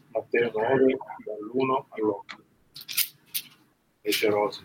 Matteo 9, dall'1 all'8. Recerosi.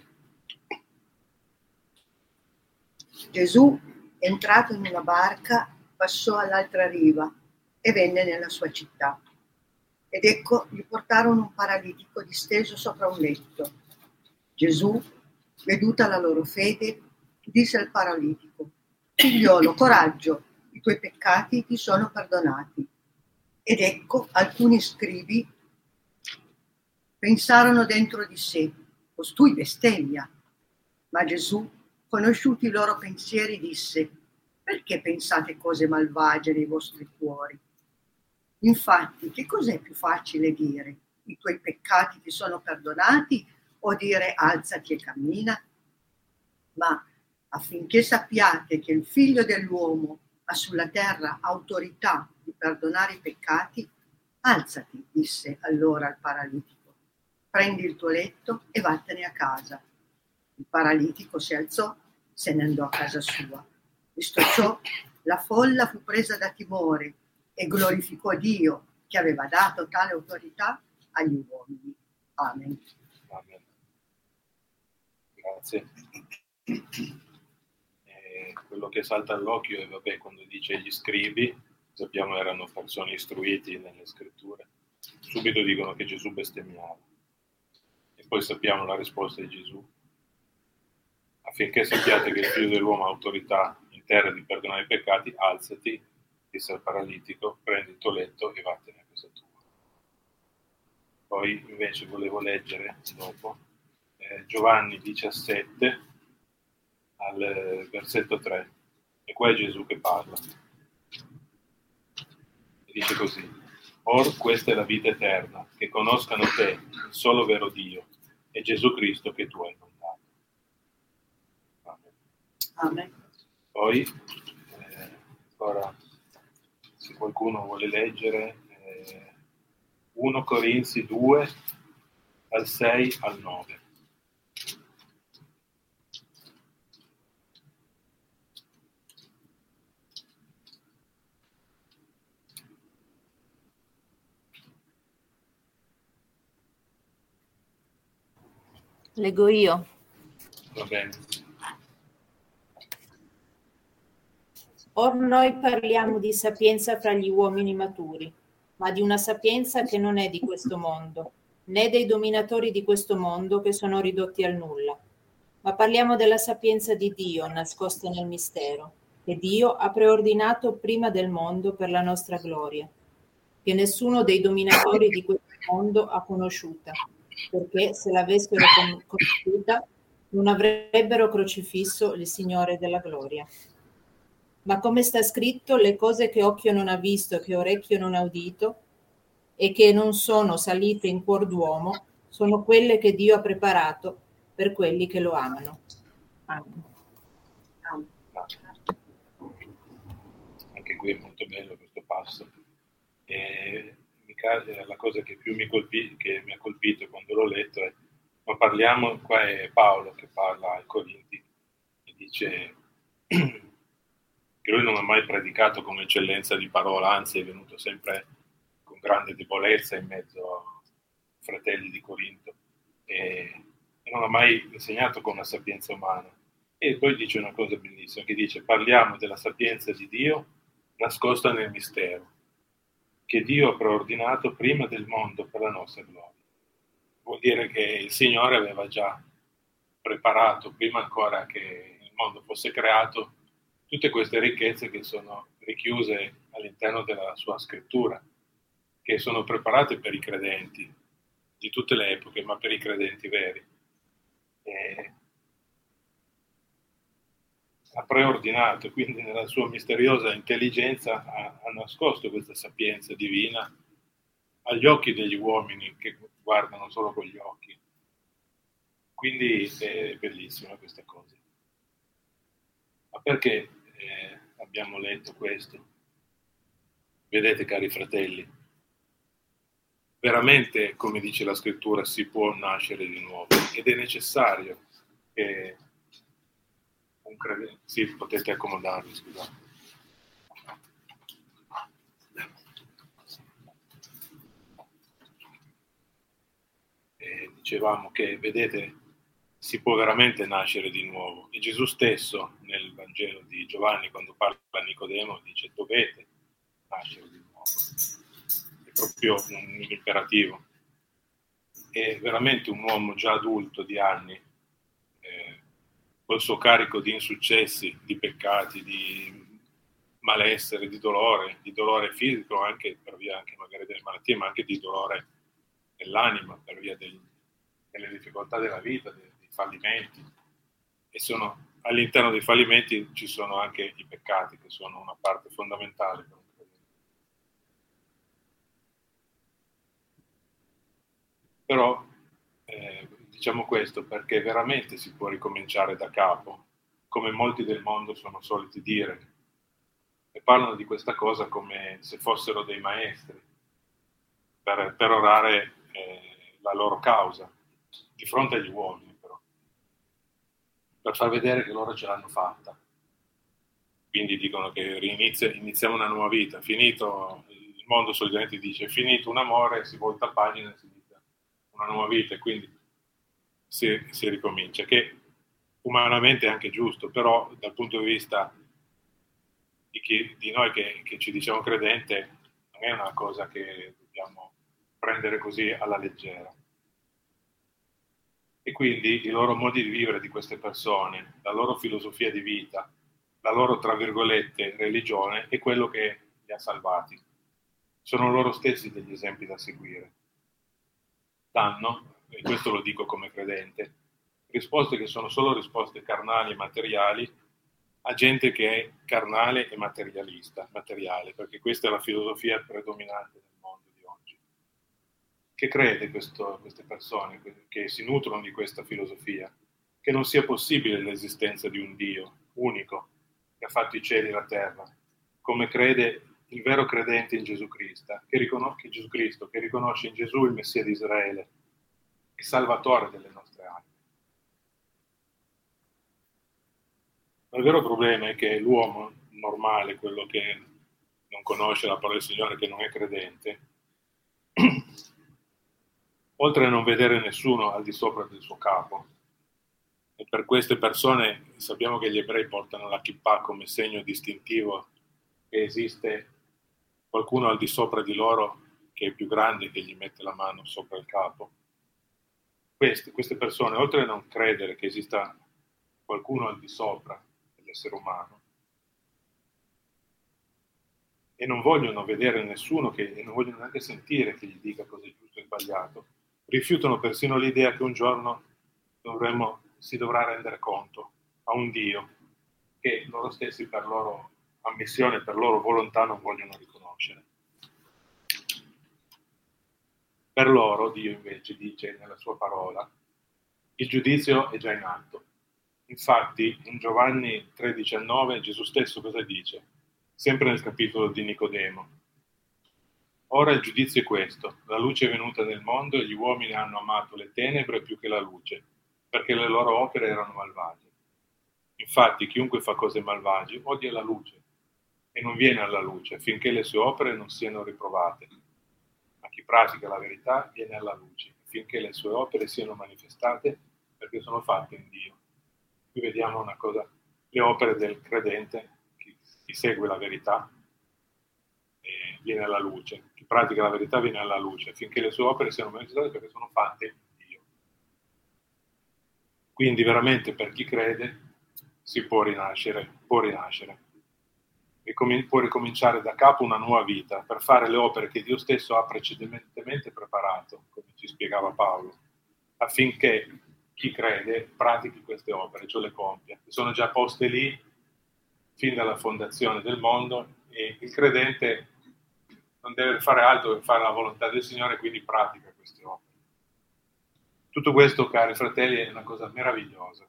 Gesù, entrato in una barca, passò all'altra riva e venne nella sua città. Ed ecco, gli portarono un paralitico disteso sopra un letto. Gesù, veduta la loro fede, disse al paralitico: «Figliolo, coraggio, i tuoi peccati ti sono perdonati». Ed ecco, alcuni scribi pensarono dentro di sé: «Costui bestemmia». Ma Gesù, conosciuti i loro pensieri, disse: «Perché pensate cose malvagie nei vostri cuori? Infatti, che cos'è più facile dire? I tuoi peccati ti sono perdonati, o dire alzati e cammina? Ma affinché sappiate che il Figlio dell'uomo ha sulla terra autorità di perdonare i peccati, alzati», disse allora al paralitico, «prendi il tuo letto e vattene a casa». Il paralitico si alzò, se ne andò a casa sua. Visto ciò, la folla fu presa da timore e glorificò Dio che aveva dato tale autorità agli uomini. Amen. Amen. Grazie. Quello che salta all'occhio è, vabbè, quando dice gli scribi, sappiamo erano persone istruiti nelle scritture, subito dicono che Gesù bestemmiava. E poi sappiamo la risposta di Gesù: affinché sappiate che il Figlio dell'uomo ha autorità in terra di perdonare i peccati, alzati, disse al paralitico, prendi il tuo letto e vattene a casa tua. Poi invece volevo leggere dopo Giovanni 17 al versetto 3, e qua è Gesù che parla. E dice così: «Or questa è la vita eterna, che conoscano te, il solo vero Dio, e Gesù Cristo che tu hai mandato». Amen. Poi, ora, se qualcuno vuole leggere 1 Corinzi 2, dal 6 al 9. Leggo io. Va bene. Or noi parliamo di sapienza fra gli uomini maturi, ma di una sapienza che non è di questo mondo, né dei dominatori di questo mondo che sono ridotti al nulla. Ma parliamo della sapienza di Dio nascosta nel mistero, che Dio ha preordinato prima del mondo per la nostra gloria, che nessuno dei dominatori di questo mondo ha conosciuta, perché se l'avessero conosciuta non avrebbero crocifisso il Signore della gloria. Ma come sta scritto, le cose che occhio non ha visto, che orecchio non ha udito, e che non sono salite in cuor d'uomo, sono quelle che Dio ha preparato per quelli che lo amano. Amen. Anche qui è molto bello questo passo. E la cosa che più mi ha colpito quando l'ho letto è: ma parliamo, qua è Paolo che parla ai Corinti e dice che lui non ha mai predicato con eccellenza di parola, anzi è venuto sempre con grande debolezza in mezzo ai fratelli di Corinto e non ha mai insegnato con la sapienza umana. E poi dice una cosa bellissima, che dice: parliamo della sapienza di Dio nascosta nel mistero, che Dio ha preordinato prima del mondo per la nostra gloria. Vuol dire che il Signore aveva già preparato, prima ancora che il mondo fosse creato, tutte queste ricchezze che sono richiuse all'interno della sua scrittura, che sono preparate per i credenti di tutte le epoche, ma per i credenti veri. Ha preordinato, quindi nella sua misteriosa intelligenza ha nascosto questa sapienza divina agli occhi degli uomini che guardano solo con gli occhi. Quindi è bellissima questa cosa. Ma perché abbiamo letto questo? Vedete, cari fratelli, veramente, come dice la scrittura, si può nascere di nuovo ed è necessario che un credente... Sì, potete accomodarvi, scusate. dicevamo che, vedete, si può veramente nascere di nuovo. E Gesù stesso, nel Vangelo di Giovanni, quando parla a Nicodemo, dice: dovete nascere di nuovo. È proprio un imperativo. È veramente un uomo già adulto di anni, col suo carico di insuccessi, di peccati, di malessere, di dolore fisico, anche per via anche magari delle malattie, ma anche di dolore nell'anima per via delle difficoltà della vita, dei fallimenti. E all'interno dei fallimenti ci sono anche i peccati, che sono una parte fondamentale per un credente. Però diciamo questo perché veramente si può ricominciare da capo, come molti del mondo sono soliti dire, e parlano di questa cosa come se fossero dei maestri per perorare la loro causa di fronte agli uomini, però, per far vedere che loro ce l'hanno fatta. Quindi dicono che iniziamo una nuova vita, finito il mondo solitamente dice finito un amore, si volta pagina e si inizia una nuova vita, e quindi si ricomincia, che umanamente è anche giusto, però dal punto di vista di noi che ci diciamo credente non è una cosa che dobbiamo prendere così alla leggera. E quindi i loro modi di vivere di queste persone, la loro filosofia di vita, la loro, tra virgolette, religione, è quello che li ha salvati. Sono loro stessi degli esempi da seguire. Danno, e questo lo dico come credente, risposte che sono solo risposte carnali e materiali a gente che è carnale e materiale, perché questa è la filosofia predominante del mondo di oggi. Che crede queste persone che si nutrono di questa filosofia, che non sia possibile l'esistenza di un Dio unico che ha fatto i cieli e la terra, come crede il vero credente in Gesù Cristo, che riconosce in Gesù il Messia di Israele, il Salvatore delle nostre anime. Ma il vero problema è che l'uomo normale, quello che non conosce la parola del Signore, che non è credente, oltre a non vedere nessuno al di sopra del suo capo, e per queste persone sappiamo che gli ebrei portano la kippah come segno distintivo che esiste qualcuno al di sopra di loro che è più grande, che gli mette la mano sopra il capo. Queste persone, oltre a non credere che esista qualcuno al di sopra dell'essere umano, e non vogliono vedere nessuno e non vogliono neanche sentire che gli dica cosa è giusto e sbagliato, rifiutano persino l'idea che un giorno si dovrà rendere conto a un Dio che loro stessi per loro ammissione, per loro volontà non vogliono riconoscere. Per loro Dio invece dice nella sua parola: il giudizio è già in atto. Infatti in Giovanni 3,19 Gesù stesso cosa dice? Sempre nel capitolo di Nicodemo: ora il giudizio è questo, la luce è venuta nel mondo e gli uomini hanno amato le tenebre più che la luce, perché le loro opere erano malvagie. Infatti chiunque fa cose malvagie odia la luce e non viene alla luce affinché le sue opere non siano riprovate. Ma chi pratica la verità viene alla luce affinché le sue opere siano manifestate, perché sono fatte in Dio. Qui vediamo una cosa: le opere del credente, chi segue la verità viene alla luce, chi pratica la verità viene alla luce affinché le sue opere siano manifestate, perché sono fatte in Dio. Quindi veramente per chi crede si può rinascere e può ricominciare da capo una nuova vita per fare le opere che Dio stesso ha precedentemente preparato, come ci spiegava Paolo, affinché chi crede pratichi queste opere, cioè le compia, che sono già poste lì fin dalla fondazione del mondo, e il credente non deve fare altro che fare la volontà del Signore, quindi pratica queste opere. Tutto questo, cari fratelli, è una cosa meravigliosa.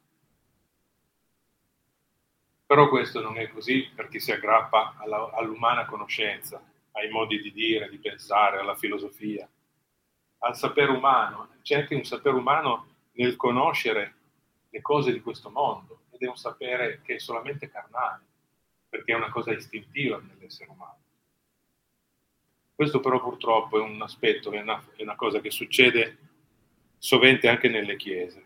Però questo non è così per chi si aggrappa all'umana conoscenza, ai modi di dire, di pensare, alla filosofia, al sapere umano. C'è anche un sapere umano nel conoscere le cose di questo mondo, ed è un sapere che è solamente carnale, perché è una cosa istintiva nell'essere umano. Questo però purtroppo è un aspetto, è una cosa che succede sovente anche nelle chiese.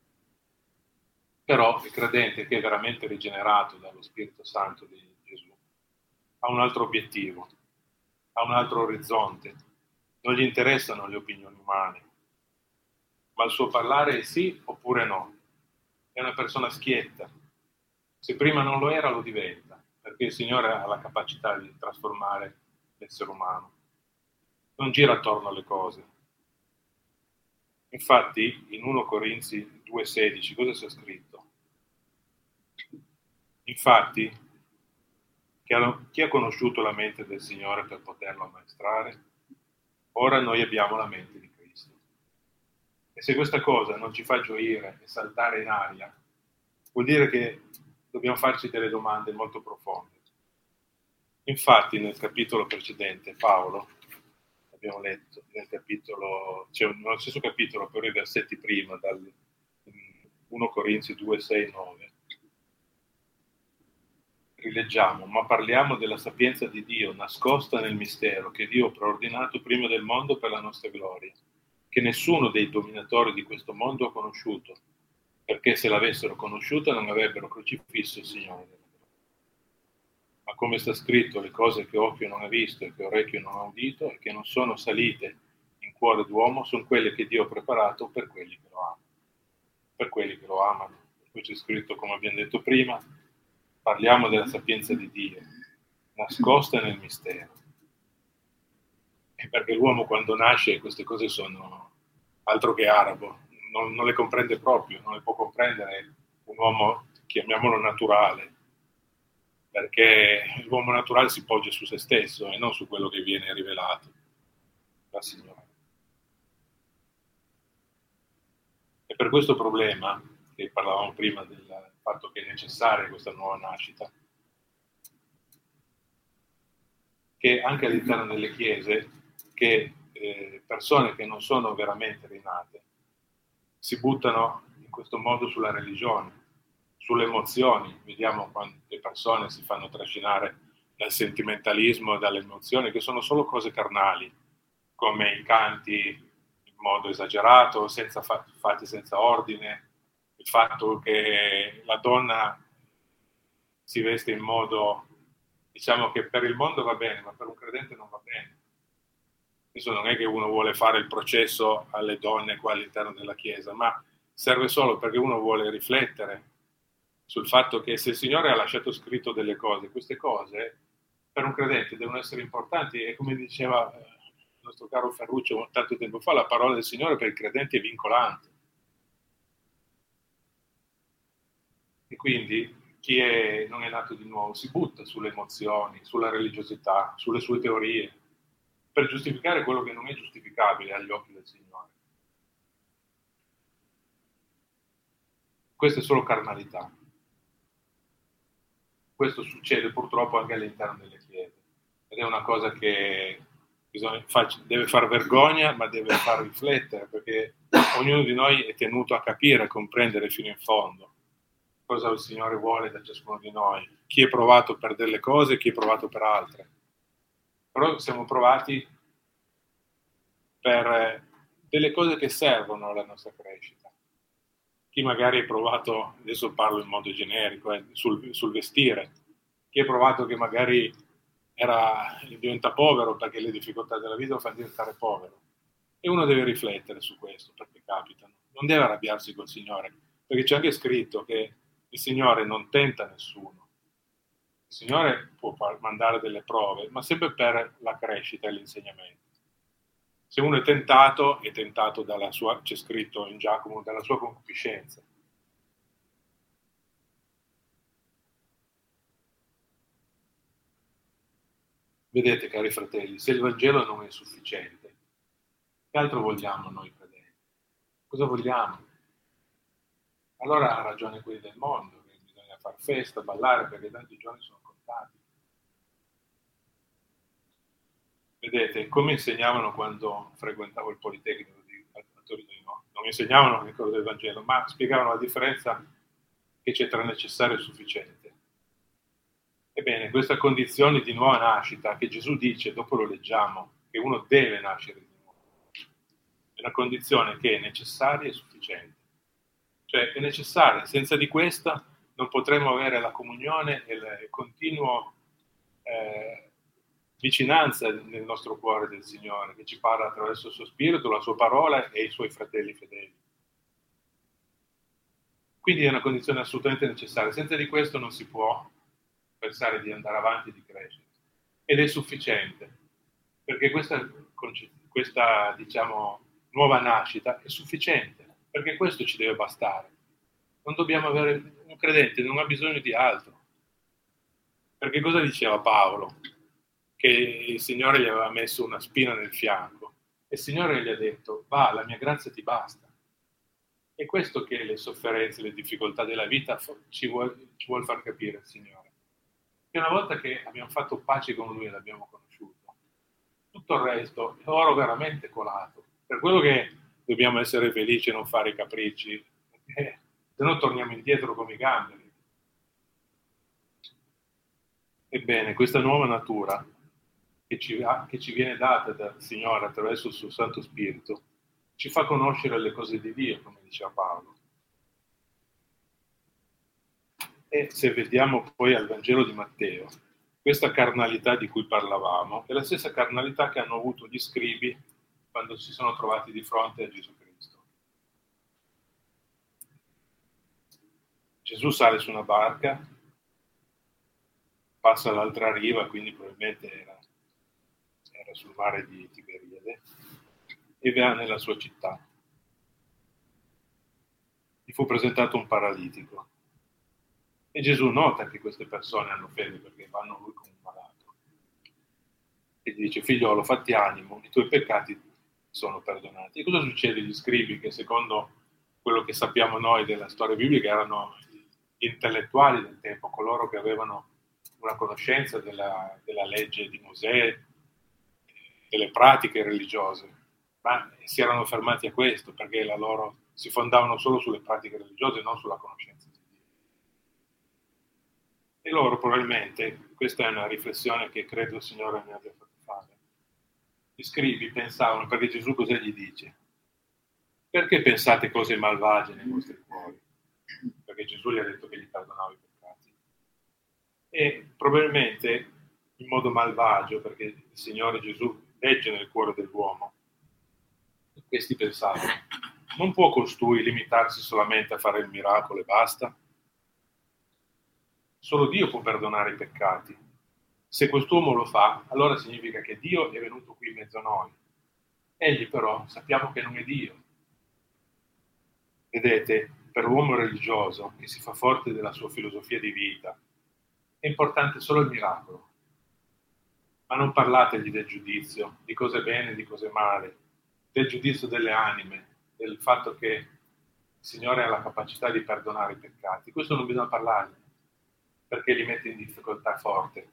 Però il credente che è veramente rigenerato dallo Spirito Santo di Gesù ha un altro obiettivo, ha un altro orizzonte. Non gli interessano le opinioni umane, ma il suo parlare è sì oppure no. È una persona schietta. Se prima non lo era, lo diventa, perché il Signore ha la capacità di trasformare l'essere umano. Non gira attorno alle cose. Infatti, in 1 Corinzi 2,16, cosa c'è scritto? Infatti, chi ha conosciuto la mente del Signore per poterlo ammaestrare? Ora noi abbiamo la mente di Cristo. E se questa cosa non ci fa gioire e saltare in aria, vuol dire che dobbiamo farci delle domande molto profonde. Infatti, nel capitolo precedente, Paolo, abbiamo letto nel capitolo, cioè nello stesso capitolo, però i versetti prima, dal 1 Corinzi 2, 6, 9, rileggiamo: ma parliamo della sapienza di Dio nascosta nel mistero che Dio ha preordinato prima del mondo per la nostra gloria, che nessuno dei dominatori di questo mondo ha conosciuto, perché se l'avessero conosciuta non avrebbero crocifisso il Signore. Ma come sta scritto, le cose che occhio non ha visto e che orecchio non ha udito e che non sono salite in cuore d'uomo sono quelle che Dio ha preparato per quelli che lo amano. Per quelli che lo amano. Poi c'è scritto, come abbiamo detto prima, parliamo della sapienza di Dio, nascosta nel mistero. E perché l'uomo quando nasce queste cose sono altro che arabo, non le comprende proprio, non le può comprendere un uomo, chiamiamolo naturale, perché l'uomo naturale si poggia su se stesso e non su quello che viene rivelato dal Signore. E per questo problema, che parlavamo prima del fatto che è necessaria questa nuova nascita, che anche all'interno delle chiese, che persone che non sono veramente rinate si buttano in questo modo sulla religione, sulle emozioni. Vediamo quante persone si fanno trascinare dal sentimentalismo e dalle emozioni, che sono solo cose carnali, come i canti in modo esagerato, fatti senza ordine, il fatto che la donna si veste in modo, diciamo, che per il mondo va bene, ma per un credente non va bene. Adesso non è che uno vuole fare il processo alle donne qua all'interno della Chiesa, ma serve solo perché uno vuole riflettere sul fatto che se il Signore ha lasciato scritto delle cose, queste cose per un credente devono essere importanti, e come diceva il nostro caro Ferruccio tanto tempo fa, la parola del Signore per i credenti è vincolante. E quindi chi non è nato di nuovo si butta sulle emozioni, sulla religiosità, sulle sue teorie, per giustificare quello che non è giustificabile agli occhi del Signore. Questa è solo carnalità. Questo succede purtroppo anche all'interno delle chiese, ed è una cosa che deve far vergogna, ma deve far riflettere, perché ognuno di noi è tenuto a capire, a comprendere fino in fondo cosa il Signore vuole da ciascuno di noi, chi è provato per delle cose e chi è provato per altre. Però siamo provati per delle cose che servono alla nostra crescita. Chi magari è provato, adesso parlo in modo generico, sul vestire, chi è provato che magari diventa povero perché le difficoltà della vita lo fanno diventare povero. E uno deve riflettere su questo, perché capitano. Non deve arrabbiarsi col Signore, perché c'è anche scritto che il Signore non tenta nessuno. Il Signore può mandare delle prove, ma sempre per la crescita e l'insegnamento. Se uno è tentato dalla sua, c'è scritto in Giacomo, dalla sua concupiscenza. Vedete, cari fratelli, se il Vangelo non è sufficiente, che altro vogliamo noi credenti? Cosa vogliamo? Allora ha ragione quelli del mondo, che bisogna far festa, ballare, perché tanti giorni sono contati. Vedete, come insegnavano quando frequentavo il Politecnico a Torino, non insegnavano le cose del Vangelo, ma spiegavano la differenza che c'è tra necessario e sufficiente. Ebbene, questa condizione di nuova nascita che Gesù dice, dopo lo leggiamo, che uno deve nascere di nuovo. una condizione che è necessaria e sufficiente. Cioè è necessaria, senza di questa non potremo avere la comunione e il continuo vicinanza nel nostro cuore del Signore, che ci parla attraverso il suo Spirito, la sua parola e i suoi fratelli fedeli. Quindi è una condizione assolutamente necessaria. Senza di questo non si può pensare di andare avanti e di crescere. Ed è sufficiente, perché questa diciamo, nuova nascita è sufficiente, perché questo ci deve bastare. Non dobbiamo avere, un credente non ha bisogno di altro. Perché cosa diceva Paolo? Che il Signore gli aveva messo una spina nel fianco e il Signore gli ha detto: va, la mia grazia ti basta. È questo che le sofferenze, le difficoltà della vita ci vuol far capire il Signore. Che una volta che abbiamo fatto pace con Lui e l'abbiamo conosciuto, tutto il resto è oro veramente colato. Per quello che dobbiamo essere felici e non fare i capricci, perché se no torniamo indietro come i gamberi. Ebbene, questa nuova natura che ci viene data dal Signore attraverso il suo Santo Spirito ci fa conoscere le cose di Dio, come diceva Paolo. E se vediamo poi al Vangelo di Matteo, questa carnalità di cui parlavamo è la stessa carnalità che hanno avuto gli scribi quando si sono trovati di fronte a Gesù Cristo. Gesù sale su una barca, passa all'altra riva, quindi probabilmente era sul mare di Tiberiade, e va nella sua città. Gli fu presentato un paralitico. E Gesù nota che queste persone hanno fede perché vanno a lui come un malato. E gli dice: figliolo, fatti animo, i tuoi peccati sono perdonati. E cosa succede agli scribi, che secondo quello che sappiamo noi della storia biblica erano gli intellettuali del tempo, coloro che avevano una conoscenza della legge di Mosè, delle pratiche religiose, ma si erano fermati a questo perché la loro si fondavano solo sulle pratiche religiose e non sulla conoscenza di Dio. E loro probabilmente, questa è una riflessione che credo il Signore mi abbia fatto fare, gli scribi pensavano, perché Gesù cosa gli dice? Perché pensate cose malvagie nei vostri cuori? Perché Gesù gli ha detto che gli perdonava i peccati. E probabilmente in modo malvagio, perché il Signore Gesù legge nel cuore dell'uomo, questi pensavano: non può costui limitarsi solamente a fare il miracolo e basta? Solo Dio può perdonare i peccati. Se quest'uomo lo fa, allora significa che Dio è venuto qui in mezzo a noi. Egli però sappiamo che non è Dio. Vedete, per l'uomo religioso che si fa forte della sua filosofia di vita, è importante solo il miracolo. Ma non parlategli del giudizio, di cose bene e di cose male, del giudizio delle anime, del fatto che il Signore ha la capacità di perdonare i peccati. Questo non bisogna parlarne, perché li mette in difficoltà forte.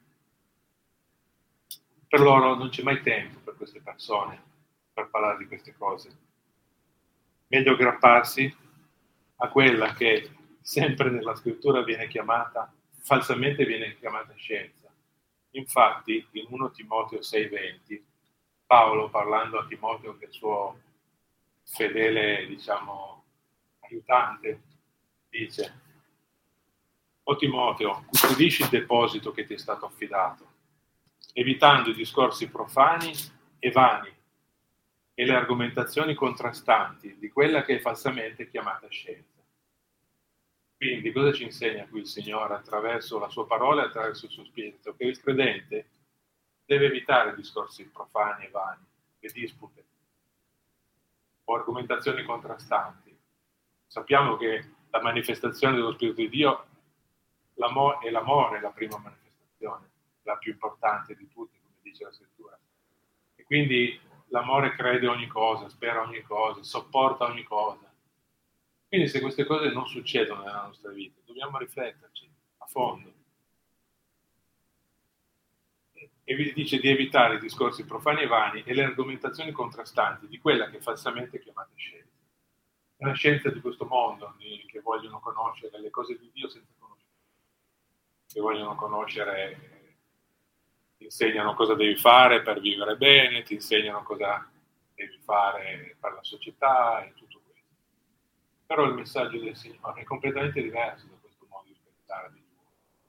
Per loro non c'è mai tempo, per queste persone, per parlare di queste cose. Meglio aggrapparsi a quella che sempre nella scrittura viene chiamata, falsamente viene chiamata scienza. Infatti, in 1 Timoteo 6,20, Paolo, parlando a Timoteo, che è il suo fedele, diciamo, aiutante, dice: o Timoteo, custodisci il deposito che ti è stato affidato, evitando i discorsi profani e vani e le argomentazioni contrastanti di quella che è falsamente chiamata scienza. Quindi cosa ci insegna qui il Signore attraverso la sua parola e attraverso il suo spirito? Che il credente deve evitare discorsi profani e vani, le dispute o argomentazioni contrastanti. Sappiamo che la manifestazione dello Spirito di Dio è l'amore, la prima manifestazione, la più importante di tutti, come dice la Scrittura. E quindi l'amore crede ogni cosa, spera ogni cosa, sopporta ogni cosa. Quindi se queste cose non succedono nella nostra vita, dobbiamo rifletterci a fondo. E vi dice di evitare i discorsi profani e vani e le argomentazioni contrastanti di quella che falsamente è chiamata scienza. È una scienza di questo mondo, che vogliono conoscere le cose di Dio senza conoscere. Che vogliono conoscere, ti insegnano cosa devi fare per vivere bene, ti insegnano cosa devi fare per la società e tutto questo. Però il messaggio del Signore è completamente diverso da questo modo di pensare di Dio.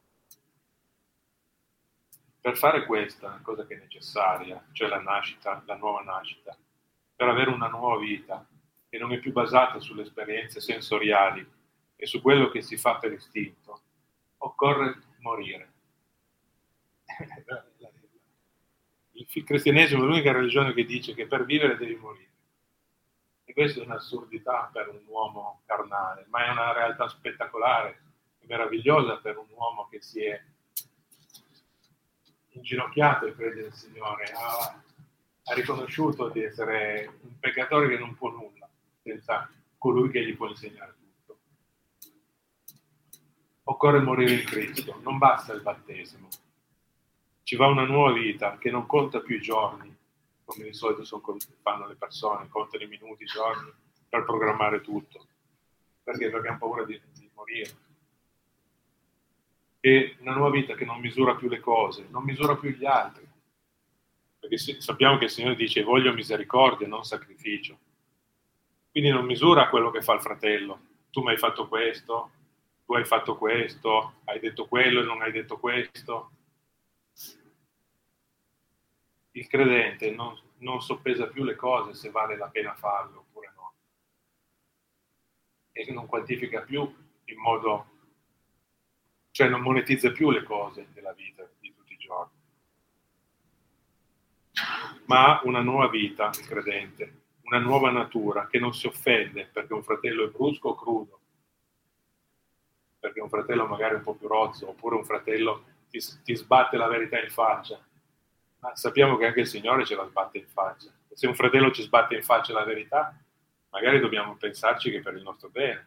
Per fare questa cosa che è necessaria, cioè la nascita, la nuova nascita, per avere una nuova vita che non è più basata sulle esperienze sensoriali e su quello che si fa per istinto, occorre morire. Il cristianesimo è l'unica religione che dice che per vivere devi morire. E questa è un'assurdità per un uomo carnale, ma è una realtà spettacolare e meravigliosa per un uomo che si è inginocchiato e crede nel Signore, ha riconosciuto di essere un peccatore che non può nulla senza colui che gli può insegnare tutto. Occorre morire in Cristo, non basta il battesimo. Ci va una nuova vita che non conta più i giorni, come di solito fanno le persone, contano i minuti, i giorni, per programmare tutto. Perché? Perché hanno paura di morire. E una nuova vita che non misura più le cose, non misura più gli altri. Perché sappiamo che il Signore dice voglio misericordia, non sacrificio. Quindi non misura quello che fa il fratello. Tu mi hai fatto questo, tu hai fatto questo, hai detto quello e non hai detto questo. Il credente non soppesa più le cose se vale la pena farlo oppure no. E non quantifica più in modo, cioè non monetizza più le cose della vita di tutti i giorni. Ma ha una nuova vita, il credente, una nuova natura che non si offende perché un fratello è brusco o crudo, perché un fratello magari è un po' più rozzo, oppure un fratello ti sbatte la verità in faccia. Ma sappiamo che anche il Signore ce la sbatte in faccia. E se un fratello ci sbatte in faccia la verità, magari dobbiamo pensarci che è per il nostro bene.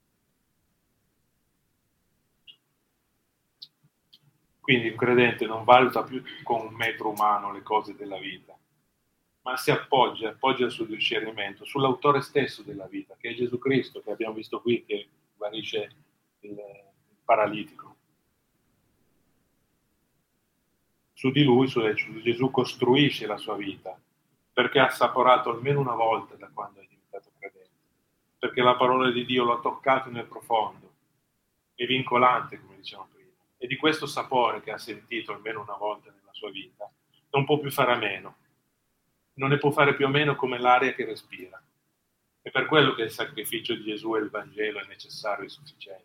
Quindi un credente non valuta più con un metro umano le cose della vita, ma si appoggia il suo discernimento sull'autore stesso della vita, che è Gesù Cristo, che abbiamo visto qui, che guarisce il paralitico. Su di lui, su Gesù, costruisce la sua vita, perché ha assaporato almeno una volta da quando è diventato credente, perché la parola di Dio lo ha toccato nel profondo, è vincolante, come dicevamo prima, e di questo sapore che ha sentito almeno una volta nella sua vita non può più fare a meno, non ne può fare più a meno come l'aria che respira. È per quello che il sacrificio di Gesù e il Vangelo è necessario e sufficiente.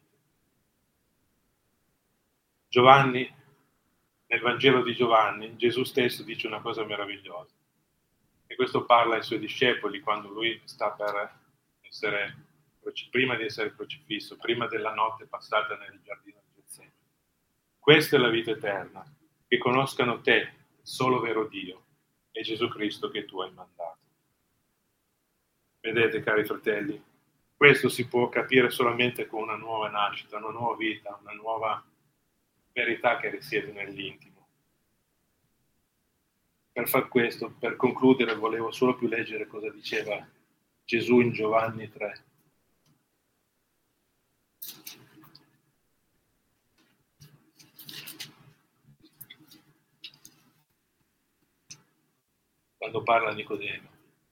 Giovanni, nel Vangelo di Giovanni, Gesù stesso dice una cosa meravigliosa. E questo parla ai suoi discepoli quando lui sta per essere, prima di essere crocifisso, prima della notte passata nel giardino di Getsemani. Questa è la vita eterna, che conoscano te, il solo vero Dio, e Gesù Cristo che tu hai mandato. Vedete, cari fratelli, questo si può capire solamente con una nuova nascita, una nuova vita, una nuova verità che risiede nell'intimo. Per far questo, per concludere, volevo solo più leggere cosa diceva Gesù in Giovanni 3. Quando parla a Nicodemo.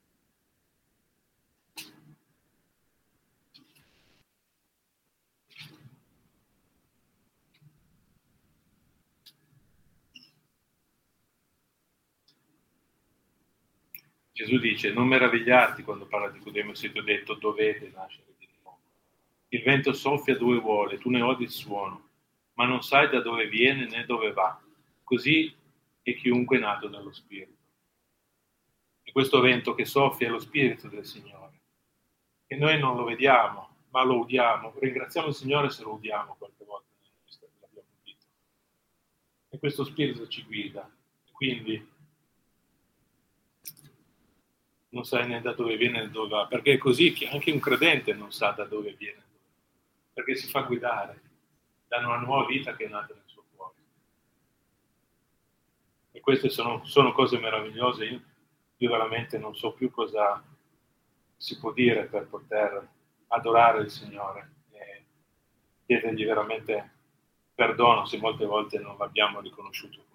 Gesù dice, non meravigliarti quando parla di Nicodemo se ti ho detto dovete nascere di nuovo. Il vento soffia dove vuole, tu ne odi il suono, ma non sai da dove viene né dove va. Così è chiunque è nato dallo Spirito. E questo vento che soffia è lo Spirito del Signore. E noi non lo vediamo, ma lo udiamo. Ringraziamo il Signore se lo udiamo qualche volta l'abbiamo udito. E questo Spirito ci guida. Quindi non sai né da dove viene né dove va, perché è così che anche un credente non sa da dove viene, perché si fa guidare da una nuova vita che è nata nel suo cuore. E queste sono cose meravigliose. Io veramente non so più cosa si può dire per poter adorare il Signore e chiedergli veramente perdono se molte volte non l'abbiamo riconosciuto.